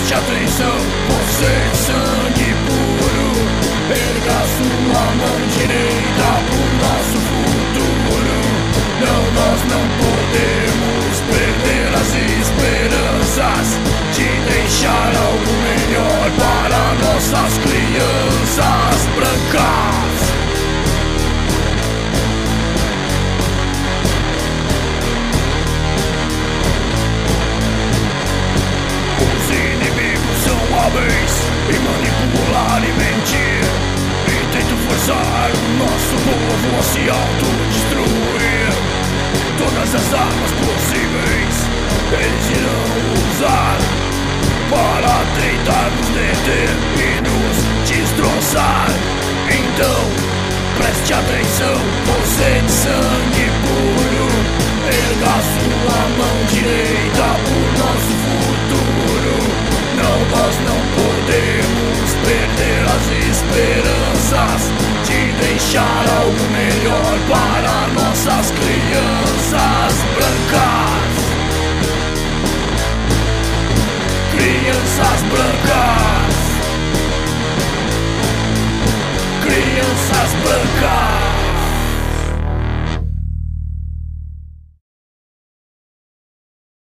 Preste atenção, você de sangue puro, erga sua mão direita pro nosso futuro. Não, nós não podemos perder as esperanças de deixar algo melhor para nossas crianças brancas. E manipular e mentir, e tento forçar o nosso povo a se autodestruir. Todas as armas possíveis eles irão usar para tentar nos deter e nos destroçar. Então preste atenção, você de sangue puro, erga sua mão direita por nosso futuro. Não, nós não podemos perder as esperanças de deixar algo melhor para nossas crianças.